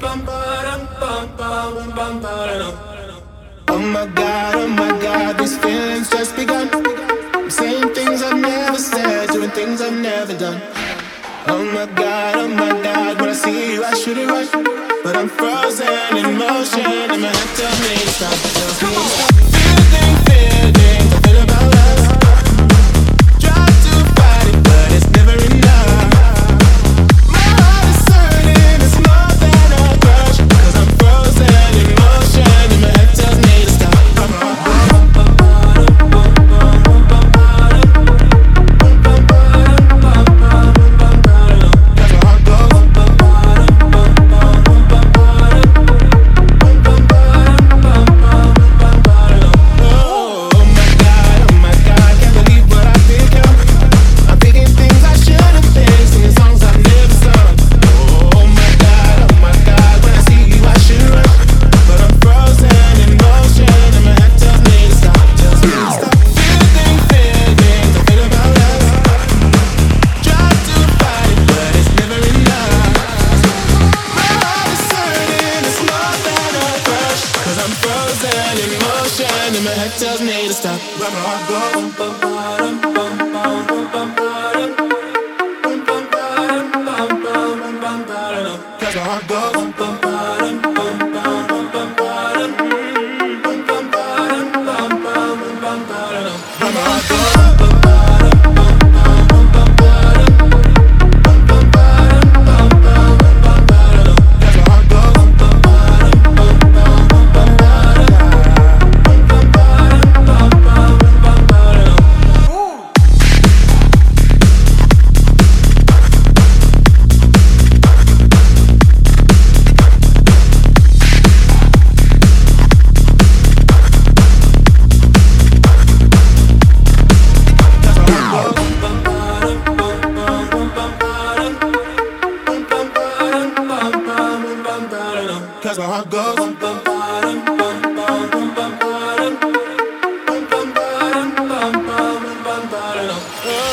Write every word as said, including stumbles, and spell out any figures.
Oh my God, oh my God, these feelings just begun. I'm saying things I've never said, doing things I've never done. Oh my God, oh my God, when I see you I should it right, but I'm frozen in motion and my head tells me to stop, tells me to stop. Feeling, feelings I feel about us. Try to fight it, but it's never enough. My heart is hurting, it's more than a crush, 'cause I'm frozen in motion and my head tells me to stop. Tells me to stop. Where my heart goes. Cause my heart goes. Where my heart goes. Cause my heart goes. Oh.